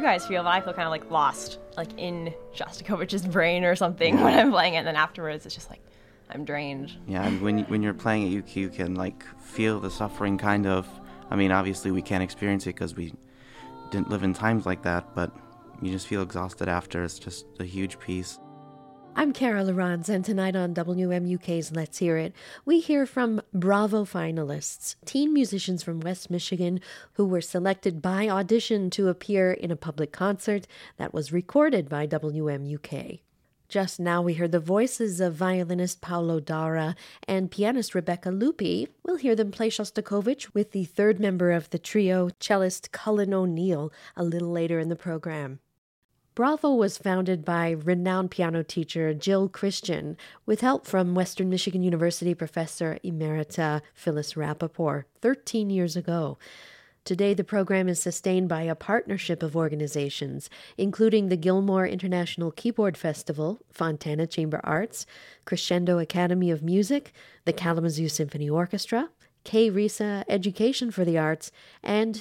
guys feel, but I feel kind of like lost, like in Shostakovich's brain or something when I'm playing it. And then afterwards, it's just like I'm drained. Yeah, and when you're playing at Yuki, you can like feel the suffering kind of. I mean, obviously we can't experience it because we didn't live in times like that, but you just feel exhausted after. It's just a huge piece. I'm Cara Laurence, and tonight on WMUK's Let's Hear It, we hear from Bravo finalists, teen musicians from West Michigan who were selected by audition to appear in a public concert that was recorded by WMUK. Just now we heard the voices of violinist Paolo Dara and pianist Rebecca Lupi. We'll hear them play Shostakovich with the third member of the trio, cellist Cullen O'Neill, a little later in the program. Bravo was founded by renowned piano teacher Jill Christian with help from Western Michigan University professor emerita Phyllis Rappaport 13 years ago. Today, the program is sustained by a partnership of organizations, including the Gilmore International Keyboard Festival, Fontana Chamber Arts, Crescendo Academy of Music, the Kalamazoo Symphony Orchestra, K-RISA Education for the Arts, and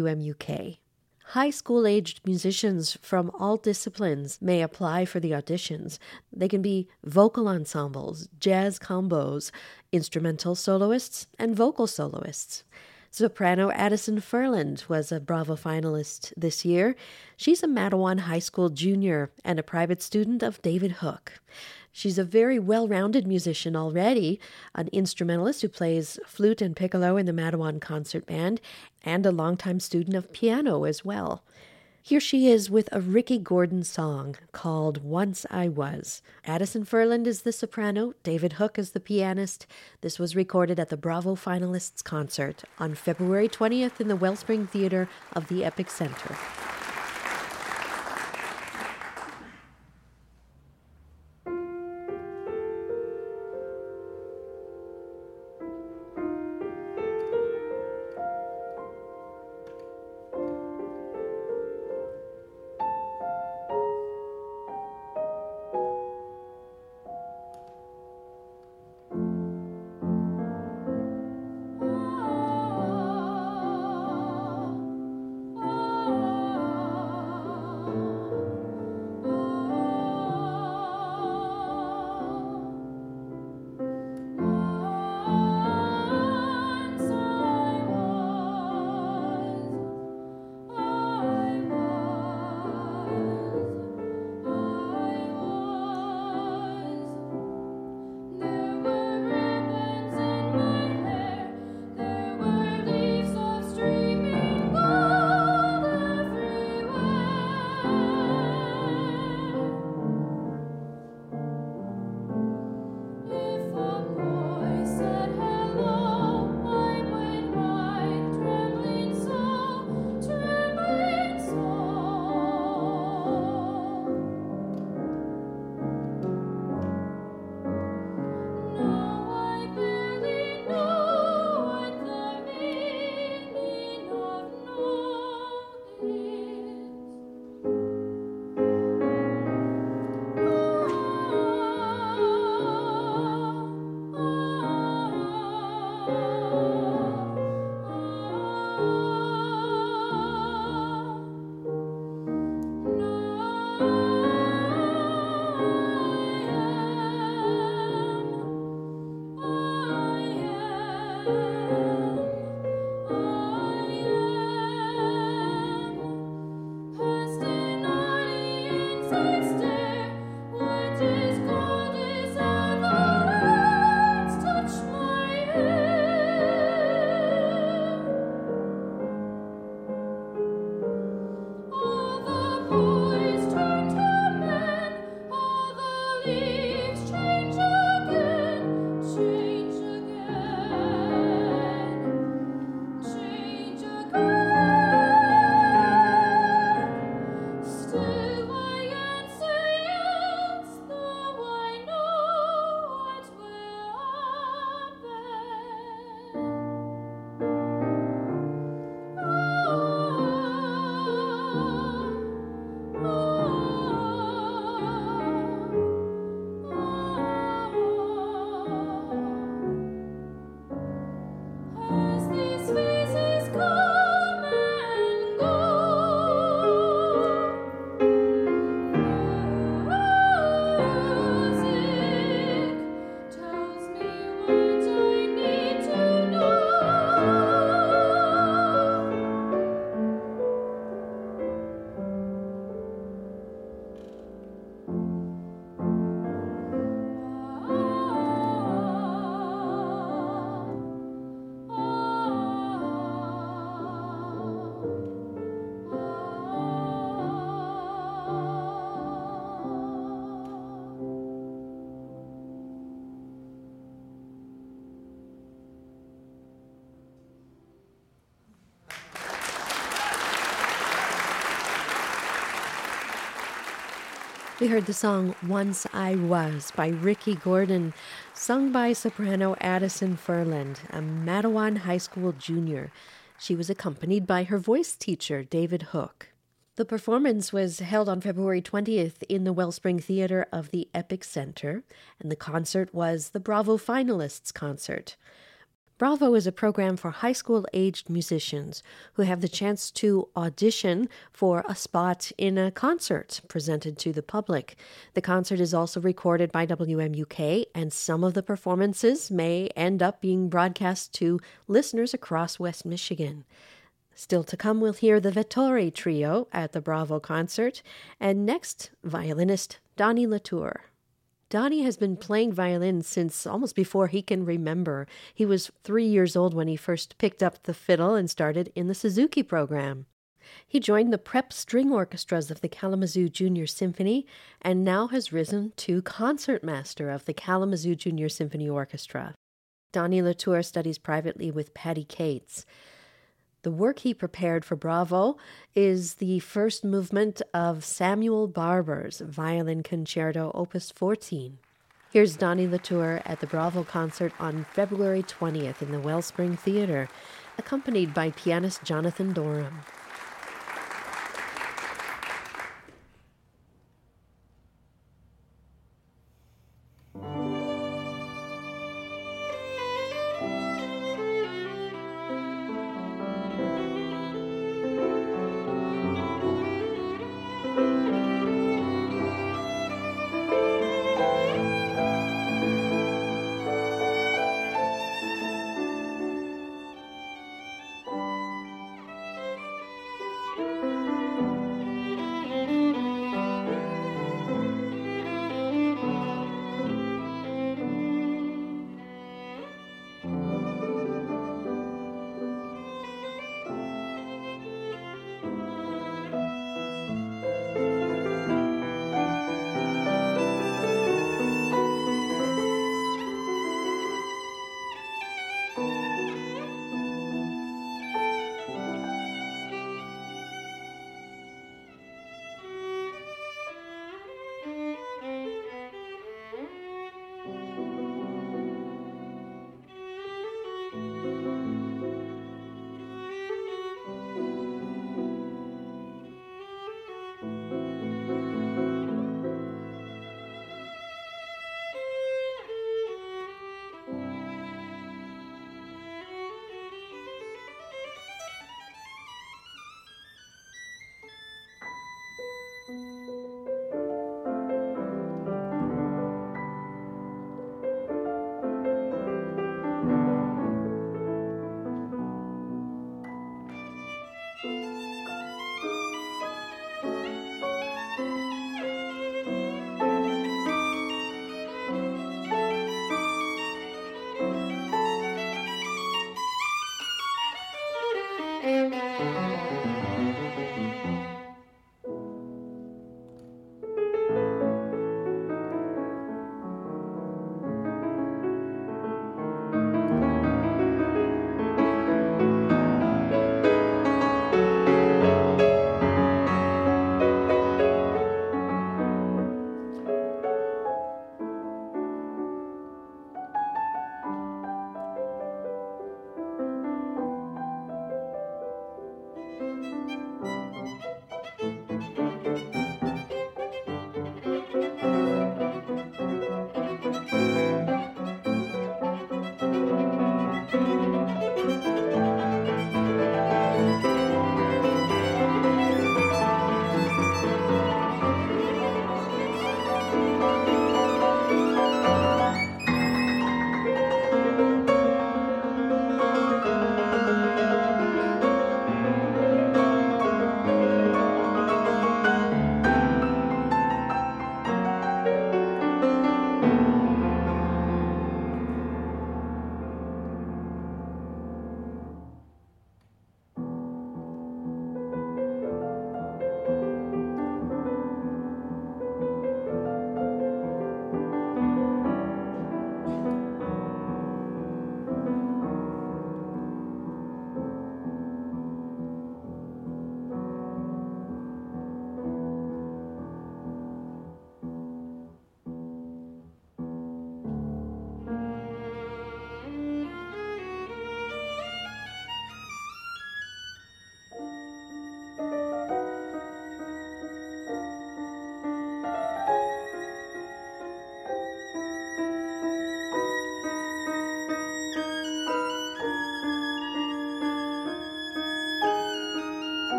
WMUK. High school-aged musicians from all disciplines may apply for the auditions. They can be vocal ensembles, jazz combos, instrumental soloists, and vocal soloists. Soprano Addison Furland was a Bravo finalist this year. She's a Mattawan High School junior and a private student of David Hook. She's a very well-rounded musician already, an instrumentalist who plays flute and piccolo in the Mattawan Concert Band, and a longtime student of piano as well. Here she is with a Ricky Gordon song called Once I Was. Addison Furland is the soprano, David Hook is the pianist. This was recorded at the Bravo Finalists Concert on February 20th in the Wellspring Theater of the Epic Center. Oh We heard the song Once I Was by Ricky Gordon, sung by soprano Addison Furland, a Matawan High School junior. She was accompanied by her voice teacher, David Hook. The performance was held on February 20th in the Wellspring Theater of the Epic Center, and the concert was the Bravo Finalists Concert. Bravo is a program for high school-aged musicians who have the chance to audition for a spot in a concert presented to the public. The concert is also recorded by WMUK, and some of the performances may end up being broadcast to listeners across West Michigan. Still to come, we'll hear the Vettori Trio at the Bravo concert, and next, violinist Donnie Latour. Donnie has been playing violin since almost before he can remember. He was 3 years old when he first picked up the fiddle and started in the Suzuki program. He joined the prep string orchestras of the Kalamazoo Junior Symphony and now has risen to concertmaster of the Kalamazoo Junior Symphony Orchestra. Donnie Latour studies privately with Patty Cates. The work he prepared for Bravo is the first movement of Samuel Barber's Violin Concerto, Opus 14. Here's Donnie Latour at the Bravo concert on February 20th in the Wellspring Theater, accompanied by pianist Jonathan Dorham.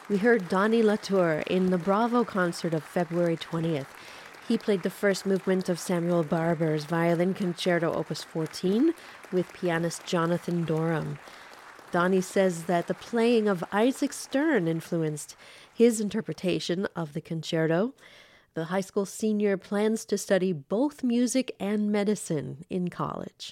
We heard Donnie Latour in the Bravo concert of February 20th. He played the first movement of Samuel Barber's Violin Concerto Opus 14 with pianist Jonathan Dorham. Donnie says that the playing of Isaac Stern influenced his interpretation of the concerto. The high school senior plans to study both music and medicine in college.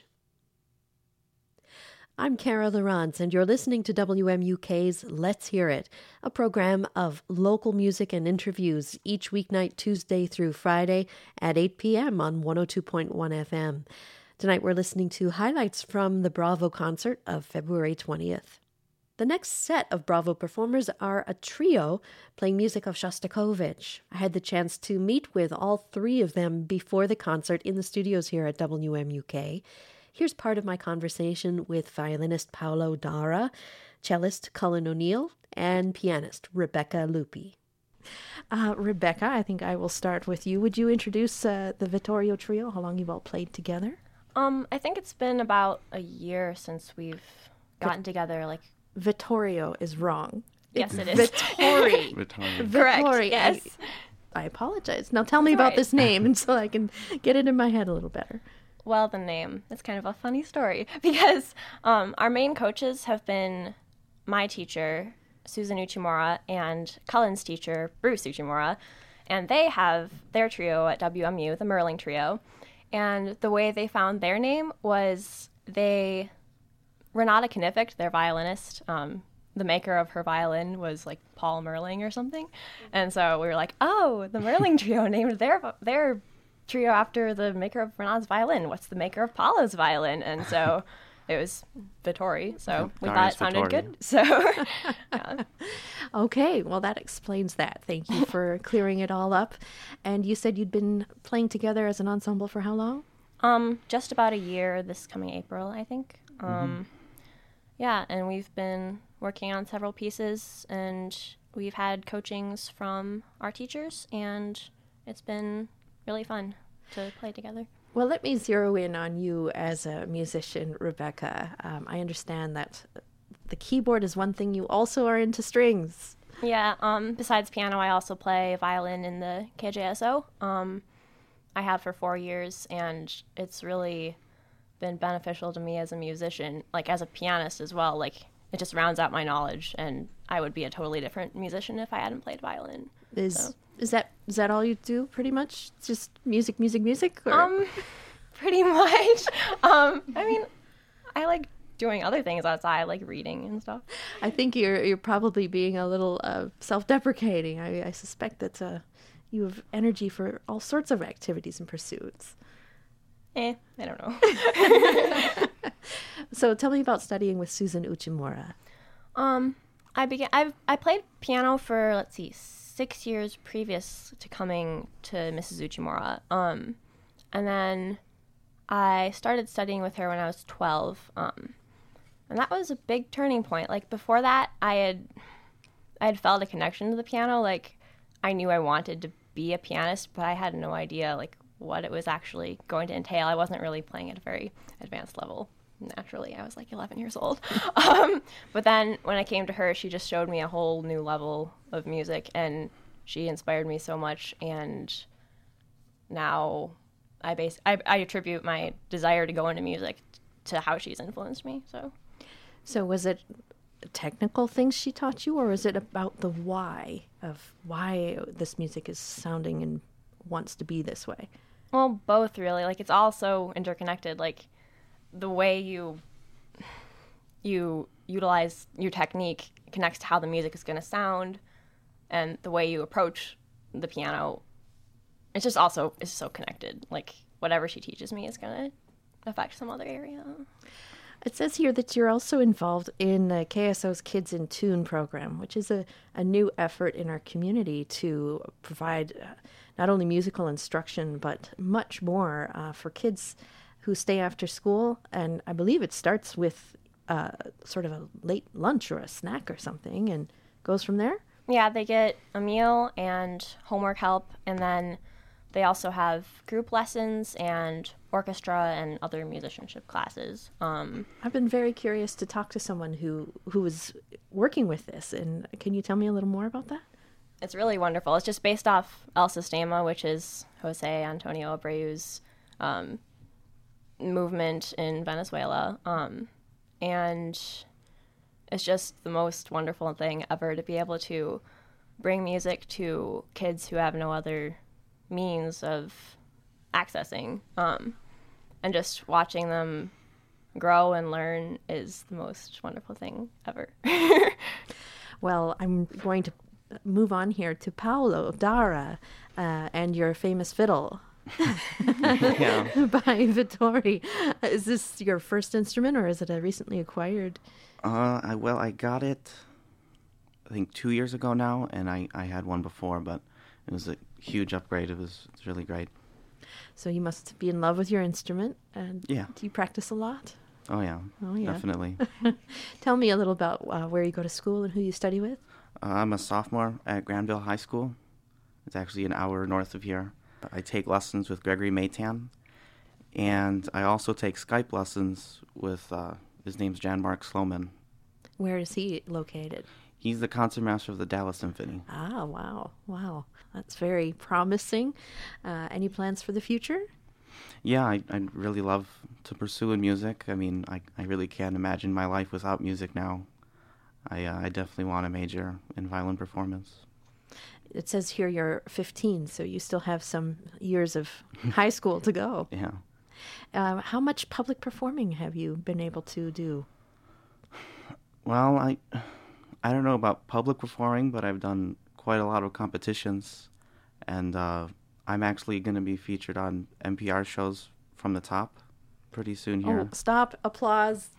I'm Cara Lawrence, and you're listening to WMUK's Let's Hear It, a program of local music and interviews each weeknight Tuesday through Friday at 8 p.m. on 102.1 FM. Tonight we're listening to highlights from the Bravo concert of February 20th. The next set of Bravo performers are a trio playing music of Shostakovich. I had the chance to meet with all three of them before the concert in the studios here at WMUK. Here's part of my conversation with violinist Paolo Dara, cellist Cullen O'Neill, and pianist Rebecca Lupi. Rebecca, I think I will start with you. Would you introduce the Vittorio Trio, how long you've all played together? I think it's been about a year since we've gotten together. Like Vittorio is wrong. Yes, it is. Vittori. Correct, Vittori. yes. I apologize. Now tell me about this name, and so I can get it in my head a little better. Well, the name. It's kind of a funny story because our main coaches have been my teacher, Susan Uchimura, and Cullen's teacher, Bruce Uchimura, and they have their trio at WMU, the Merling Trio. And the way they found their name was Renata Knifick, their violinist, the maker of her violin was like Paul Merling or something. And so we were like, oh, the Merling Trio named their trio after the maker of Renata's violin. What's the maker of Paolo's violin? And so it was Vittori. So we thought it sounded good. So, yeah. Okay, well, that explains that. Thank you for clearing it all up. And you said you'd been playing together as an ensemble for how long? Just about a year this coming April, I think. Yeah, and we've been working on several pieces, and we've had coachings from our teachers, and it's been really fun to play together. Well, let me zero in on you as a musician, Rebecca. I understand that the keyboard is one thing. You also are into strings. Yeah, besides piano, I also play violin in the KJSO. I have for 4 years, and it's really been beneficial to me as a musician, like as a pianist as well. Like, it just rounds out my knowledge, and I would be a totally different musician if I hadn't played violin. Is that all you do, pretty much? Just music? Or? Pretty much. I mean, I like doing other things outside, like reading and stuff. I think you're probably being a little self-deprecating. I suspect that you have energy for all sorts of activities and pursuits. I don't know. So tell me about studying with Susan Uchimura. I played piano for, 6 years previous to coming to Mrs. Uchimura. And then I started studying with her when I was 12. And that was a big turning point. Like, before that, I had felt a connection to the piano. Like, I knew I wanted to be a pianist, but I had no idea, like, what it was actually going to entail. I wasn't really playing at a very advanced level. Naturally, I was like 11 years old. But then when I came to her, she just showed me a whole new level of music, and she inspired me so much. And now I attribute my desire to go into music to how she's influenced me. So was it technical things she taught you, or is it about the why of why this music is sounding and wants to be this way? Well, both, really. Like, it's all so interconnected. Like, the way you utilize your technique connects to how the music is going to sound, and the way you approach the piano, it's so connected. Like, whatever she teaches me is going to affect some other area. It says here that you're also involved in KSO's Kids in Tune program, which is a new effort in our community to provide not only musical instruction, but much more for kids who stay after school. And I believe it starts with sort of a late lunch or a snack or something and goes from there. Yeah, they get a meal and homework help, and then they also have group lessons and orchestra and other musicianship classes. I've been very curious to talk to someone who is working with this, and can you tell me a little more about that? It's really wonderful. It's just based off El Sistema, which is Jose Antonio Abreu's movement in Venezuela. And it's just the most wonderful thing ever to be able to bring music to kids who have no other means of accessing. And just watching them grow and learn is the most wonderful thing ever. Well, I'm going to move on here to Paolo Dara and your famous fiddle. Yeah. By Vittori. Is this your first instrument, or is it a recently acquired? I got it, I think 2 years ago now, and I had one before, but it was a huge upgrade. It's really great. So you must be in love with your instrument. And Yeah. do you practice a lot? Oh yeah, definitely. Tell me a little about where you go to school and who you study with. I'm a sophomore at Granville High School. It's actually an hour north of here. I take lessons with Gregory Maytan, and I also take Skype lessons with, his name's Jan-Mark Sloman. Where is he located? He's the concertmaster of the Dallas Symphony. Ah, wow. That's very promising. Any plans for the future? Yeah, I'd really love to pursue in music. I mean, I really can't imagine my life without music now. I definitely want to major in violin performance. It says here you're 15, so you still have some years of high school to go. Yeah. How much public performing have you been able to do? Well, I don't know about public performing, but I've done quite a lot of competitions, and I'm actually going to be featured on NPR shows from the top pretty soon here. Oh, stop. Applause.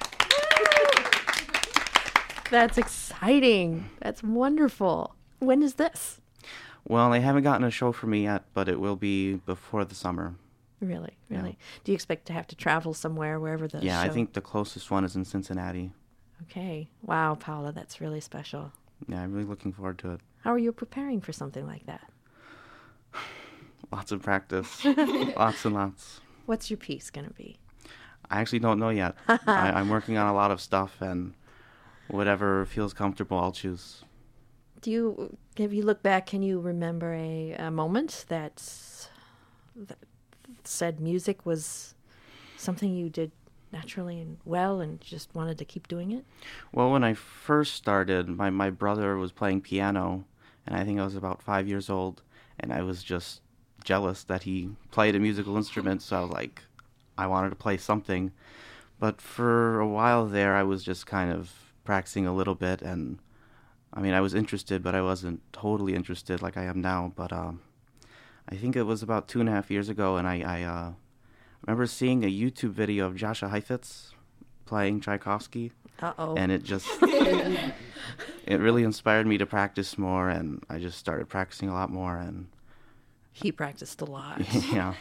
That's exciting. That's wonderful. When is this? Well, they haven't gotten a show for me yet, but it will be before the summer. Really? Yeah. Do you expect to have to travel somewhere, wherever the Yeah, show... I think the closest one is in Cincinnati. Okay. Wow, Paula, that's really special. Yeah, I'm really looking forward to it. How are you preparing for something like that? Lots of practice. Lots and lots. What's your piece going to be? I actually don't know yet. I'm working on a lot of stuff, and whatever feels comfortable, I'll choose. If you look back, can you remember a moment that said music was something you did naturally and well and just wanted to keep doing it? Well, when I first started, my brother was playing piano, and I think I was about 5 years old, and I was just jealous that he played a musical instrument, so I was like, I wanted to play something. But for a while there, I was just kind of practicing a little bit, and I mean, I was interested, but I wasn't totally interested like I am now. But I think it was about 2.5 years ago, and I remember seeing a YouTube video of Jascha Heifetz playing Tchaikovsky. Uh-oh. And it just, it really inspired me to practice more, and I just started practicing a lot more. And he practiced a lot. Yeah.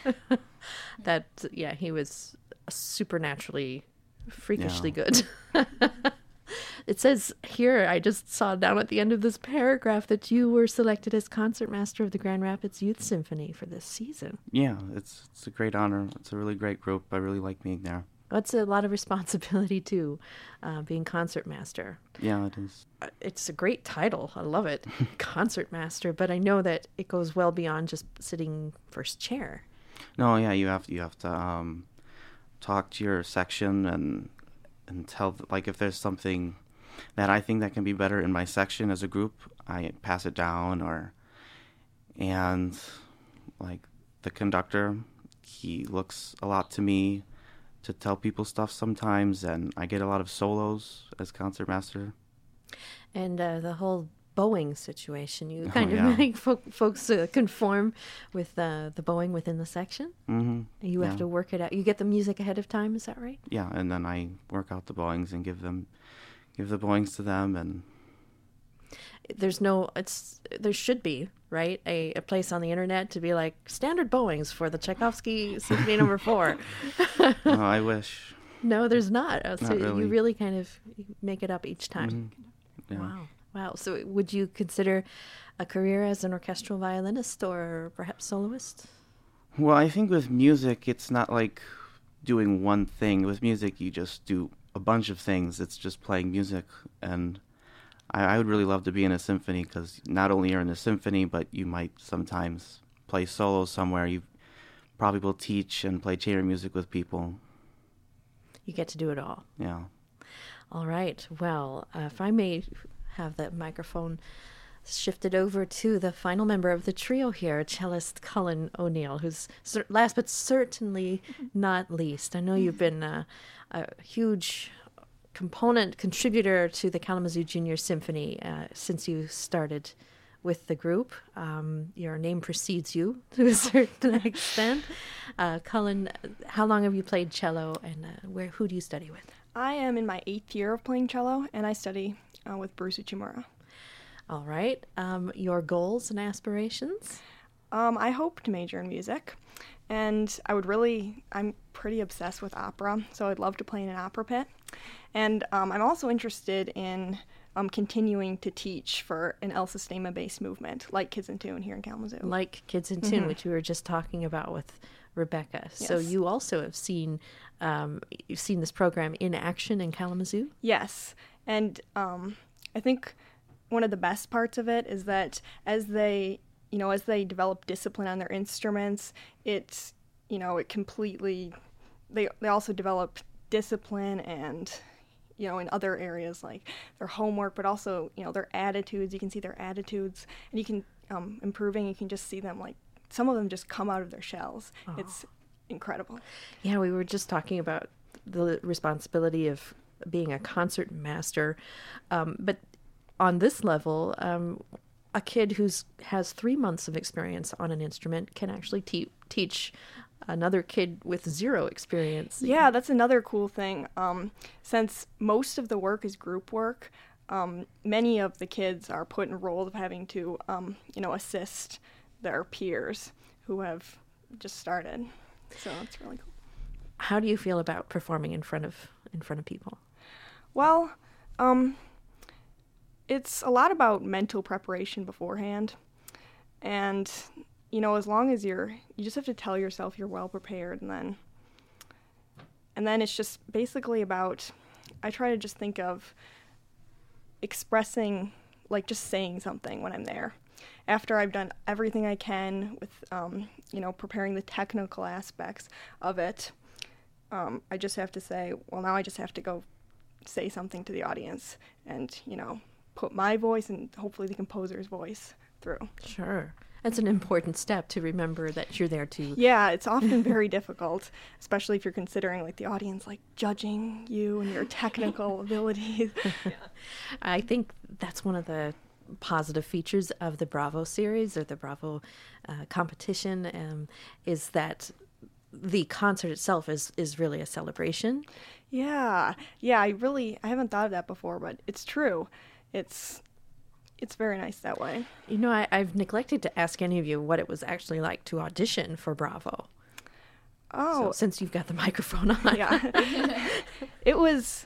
He was supernaturally, freakishly good. It says here, I just saw down at the end of this paragraph, that you were selected as concertmaster of the Grand Rapids Youth Symphony for this season. Yeah, it's a great honor. It's a really great group. I really like being there. That's a lot of responsibility, too, being concertmaster. Yeah, it is. It's a great title. I love it. Concertmaster. But I know that it goes well beyond just sitting first chair. No, yeah, you have to talk to your section and tell, like, if there's something that I think that can be better in my section as a group, I pass it down. And like the conductor, he looks a lot to me to tell people stuff sometimes, and I get a lot of solos as concertmaster. And the whole bowing situation, you kind of make folks conform with the bowing within the section. Mm-hmm. You have to work it out. You get the music ahead of time, is that right? Yeah, and then I work out the bowings and give the bowings to them. And there should be, right, a place on the internet to be like standard bowings for the Tchaikovsky Symphony No. 4. Oh, I wish. No, there's not. So Not really. You really kind of make it up each time. Mm-hmm. Yeah. Wow. Wow. So would you consider a career as an orchestral violinist or perhaps soloist? Well, I think with music, it's not like doing one thing. With music, you just do a bunch of things. It's just playing music. And I would really love to be in a symphony because not only you're in a symphony, but you might sometimes play solo somewhere. You probably will teach and play chamber music with people. You get to do it all. Yeah. All right. Well, if I may have the microphone shifted over to the final member of the trio here, cellist Cullen O'Neill, who's last but certainly not least. I know you've been a huge contributor to the Kalamazoo Junior Symphony since you started with the group. Your name precedes you to a certain extent. Cullen, how long have you played cello, and who do you study with? I am in my 8th year of playing cello, and I study with Bruce Uchimura. All right. Your goals and aspirations? I hope to major in music, and I'm pretty obsessed with opera, so I'd love to play in an opera pit. And I'm also interested in continuing to teach for an El Sistema-based movement, like Kids in Tune here in Kalamazoo. Like Kids in Tune, which we were just talking about with Rebecca. Yes. So you also have you've seen this program in action in Kalamazoo? Yes, and I think one of the best parts of it is that as they develop discipline on their instruments, they also develop discipline and, in other areas like their homework, but also, their attitudes. You can see their attitudes, and you can, improving, you can just see them, like, some of them just come out of their shells. Oh. It's incredible. Yeah, we were just talking about the responsibility of being a concert master, but on this level, a kid who has 3 months of experience on an instrument can actually teach another kid with 0 experience. Yeah, that's another cool thing. Since most of the work is group work, many of the kids are put in roles of having to, assist their peers who have just started. So it's really cool. How do you feel about performing in front of people? Well, it's a lot about mental preparation beforehand. And, as long as you just have to tell yourself you're well prepared, and then it's just basically about, I try to just think of expressing, like just saying something when I'm there. After I've done everything I can with, preparing the technical aspects of it, I just have to say, well, now I just have to go say something to the audience and, put my voice and hopefully the composer's voice through. Sure. That's an important step to remember that you're there to... Yeah, it's often very difficult, especially if you're considering, like, the audience, like, judging you and your technical abilities. Yeah. I think that's one of the positive features of the Bravo series, or the Bravo competition, is that the concert itself is really a celebration. Yeah, I haven't thought of that before, but it's true. It's very nice that way. I've neglected to ask any of you what it was actually like to audition for Bravo. Oh. So, since you've got the microphone on. Yeah. It was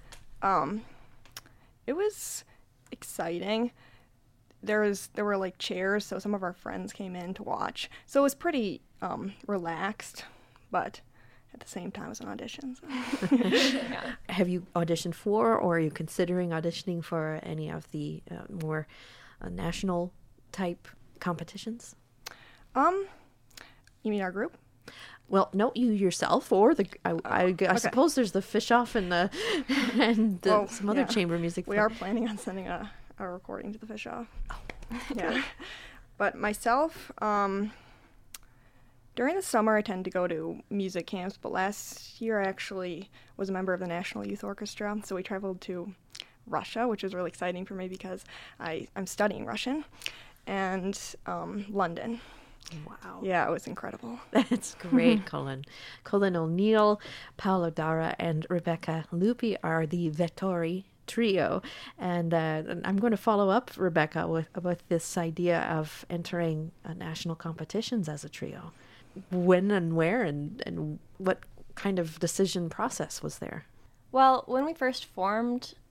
exciting. There were like chairs, so some of our friends came in to watch. So it was pretty relaxed, but at the same time, it was an audition. So. Yeah. Have you auditioned for, or are you considering auditioning for any of the more national type competitions? You mean our group? Well, no, you yourself, or I suppose there's the Fish Off and some other chamber music. We are planning on sending a recording to the Fish Off. Oh, yeah. But myself, during the summer, I tend to go to music camps, but last year I actually was a member of the National Youth Orchestra, so we traveled to Russia, which was really exciting for me because I'm studying Russian, and London. Wow. Yeah, it was incredible. That's great, Cullen. Cullen O'Neill, Paolo Dara, and Rebecca Lupi are the Vettori trio. And I'm going to follow up, Rebecca, with this idea of entering national competitions as a trio. When and where and what kind of decision process was there? Well, when we first formed,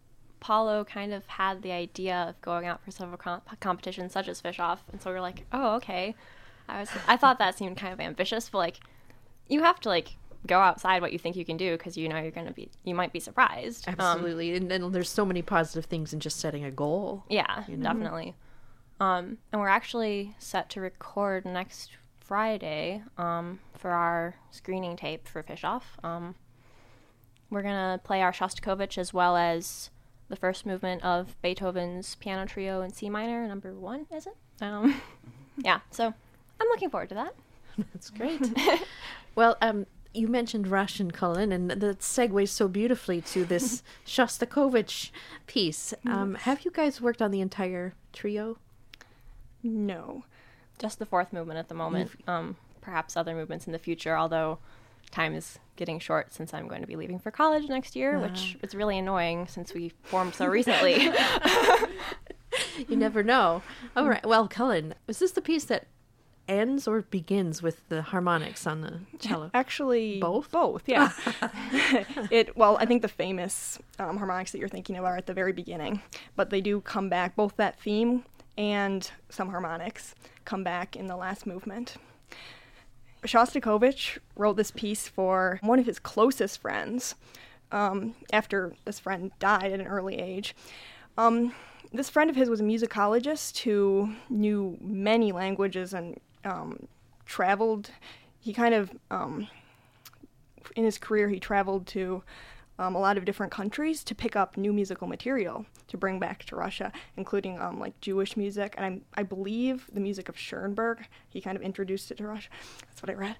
Paulo kind of had the idea of going out for several competitions such as Fish Off, and so we were like, oh, okay. I thought that seemed kind of ambitious, but like, you have to like go outside what you think you can do, because you know you might be surprised. Absolutely. And there's so many positive things in just setting a goal. Yeah, definitely. And we're actually set to record next Friday for our screening tape for Fish Off. We're going to play our Shostakovich as well as the first movement of Beethoven's Piano Trio in C minor, number 1, is it? Yeah, so I'm looking forward to that. That's great. Well, you mentioned Russian, Cullen, and that segues so beautifully to this Shostakovich piece. Have you guys worked on the entire trio? No. Just the 4th movement at the moment. Perhaps other movements in the future, although time is getting short since I'm going to be leaving for college next year, which is really annoying since we formed so recently. You never know. All right. Well, Cullen, is this the piece that ends or begins with the harmonics on the cello? Actually, both, yeah. Well, I think the famous harmonics that you're thinking of are at the very beginning, but they do come back. Both that theme and some harmonics come back in the last movement. Shostakovich wrote this piece for one of his closest friends after this friend died at an early age. This friend of his was a musicologist who knew many languages and traveled. He kind of, in his career, he traveled to a lot of different countries to pick up new musical material to bring back to Russia, including like Jewish music, and I believe the music of Schoenberg. He kind of introduced it to Russia. That's what I read.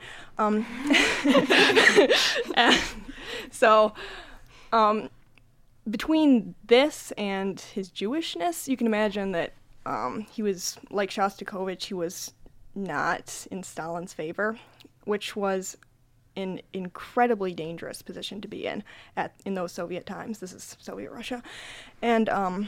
So between this and his Jewishness, you can imagine that he was, like Shostakovich, he was not in Stalin's favor, which was an incredibly dangerous position to be in those Soviet times. This is Soviet Russia. And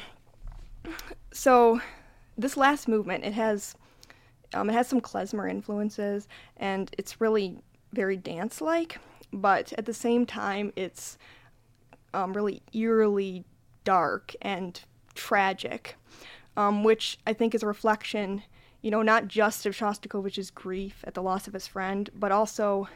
so this last movement, it has some klezmer influences, and it's really very dance-like, but at the same time, it's really eerily dark and tragic, which I think is a reflection, not just of Shostakovich's grief at the loss of his friend, but also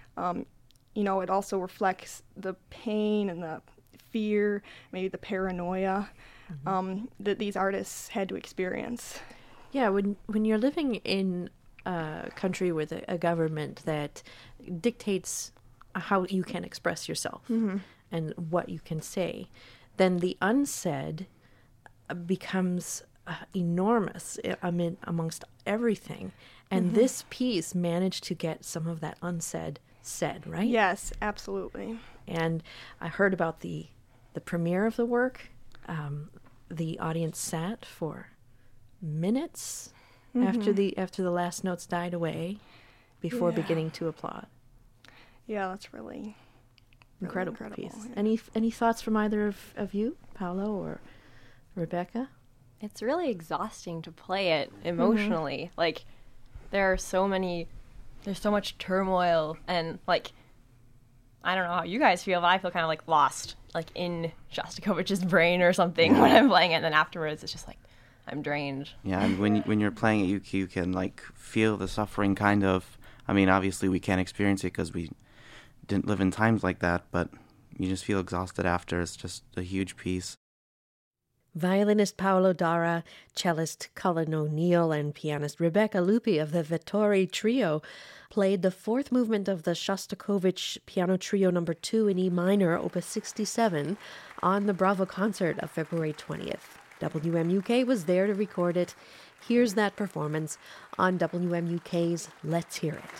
it also reflects the pain and the fear, maybe the paranoia that these artists had to experience. Yeah, when you're living in a country with a government that dictates how you can express yourself and what you can say, then the unsaid becomes enormous amongst everything. And this piece managed to get some of that unsaid said, right? Yes, absolutely. And I heard about the premiere of the work. The audience sat for minutes after the last notes died away before beginning to applaud. Yeah, that's really incredible piece. Yeah. Any thoughts from either of you, Paolo or Rebecca? It's really exhausting to play it emotionally. Like, there's so much turmoil, and like, I don't know how you guys feel, but I feel kind of like lost, like in Shostakovich's brain or something when I'm playing it, and then afterwards it's just like I'm drained. Yeah, and when you're playing it, you can like feel the suffering kind of. I mean, obviously we can't experience it because we didn't live in times like that, but you just feel exhausted after. It's just a huge piece. Violinist Paolo Dara, cellist Cullen O'Neill, and pianist Rebecca Lupi of the Vettori Trio played the 4th movement of the Shostakovich Piano Trio No. 2 in E minor, Opus 67, on the Bravo concert of February 20th. WMUK was there to record it. Here's that performance on WMUK's Let's Hear It.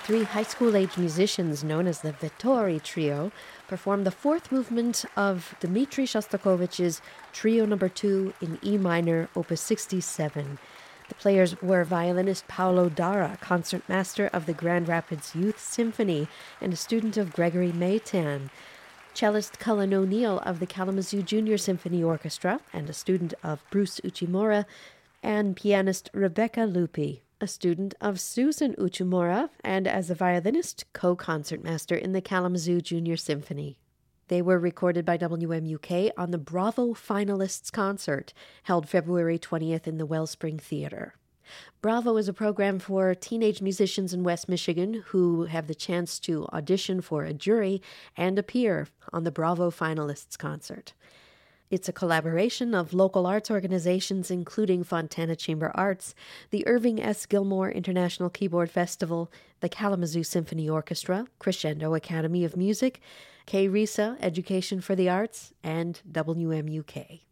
three high school-age musicians known as the Vittori Trio performed the fourth movement of Dmitri Shostakovich's Trio No. 2 in E minor, Opus 67. The players were violinist Paolo Dara, concertmaster of the Grand Rapids Youth Symphony and a student of Gregory Maytan, cellist Cullen O'Neill of the Kalamazoo Junior Symphony Orchestra and a student of Bruce Uchimura, and pianist Rebecca Lupi, a student of Susan Uchimura and as a violinist, co-concertmaster in the Kalamazoo Junior Symphony. They were recorded by WMUK on the Bravo Finalists Concert, held February 20th in the Wellspring Theater. Bravo is a program for teenage musicians in West Michigan who have the chance to audition for a jury and appear on the Bravo Finalists Concert. It's a collaboration of local arts organizations including Fontana Chamber Arts, the Irving S. Gilmore International Keyboard Festival, the Kalamazoo Symphony Orchestra, Crescendo Academy of Music, KRISA Education for the Arts, and WMUK.